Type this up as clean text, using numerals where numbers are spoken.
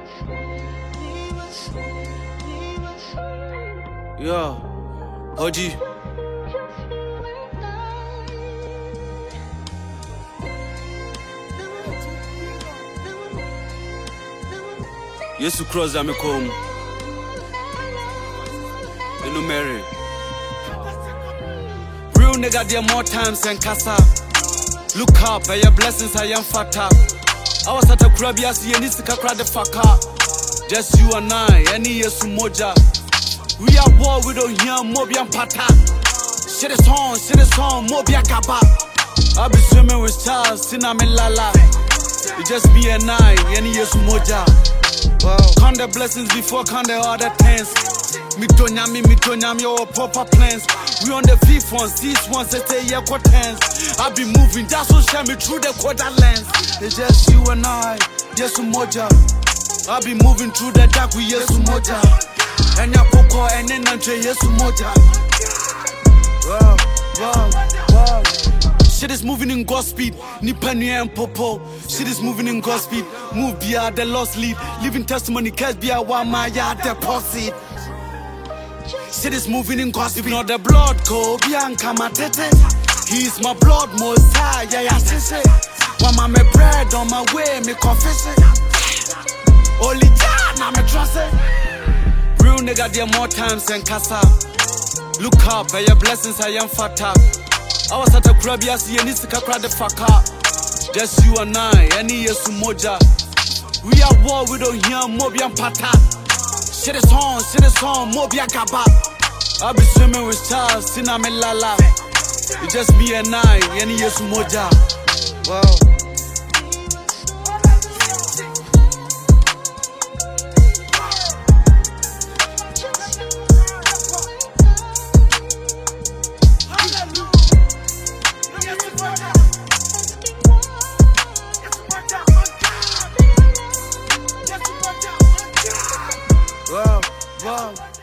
Yeah, OG. Yesu cross am come. Enu Mary. Real nigga there more times than Kasa. Look up at your blessings, I am fatter. I was at a crab yasi and it's a crowd the fuck up. Just you and I, any Yesu moja. We are war, we don't hear Mobian Pata. Shit is on, Mobia Kaba. I'll be swimming with stars, Sinami Lala. It just me and I, any Yesu moja. Wow. Count the blessings before count the other tens. Me tonyami, your proper plans. We on the fifth one, sixth one, say yeah, quarters. I be moving, that's what share me through the quarter lens. It's just you and I, Yesu moja. I be moving through the dark with Yesu moja. And ya poko and then entre Yesu moja. Wow. Shit is moving in God speed. Nipani and popo. Shit is moving in God speed. Move beyond the lost lead. Living testimony, cash beyond one my yard deposit. Shit is moving in God speed. If not the blood go Bianca Matete. He's my blood most high. Yeah, say. One my bread on my way, me confess it. Only time I'm a trust it. Real nigga there more times than Kasa. Look up at your blessings, I am fatter. I was at a crab yasi and it's a crowd the fuck up. Just you and I, any Yesu moja. We are war, we don't hear Mobian Pata. Shit is on, Mobia Kaba. I'll be swimming with stars, Sinami Lala. It's just me and I, any Yesu moja. Wow. Wow.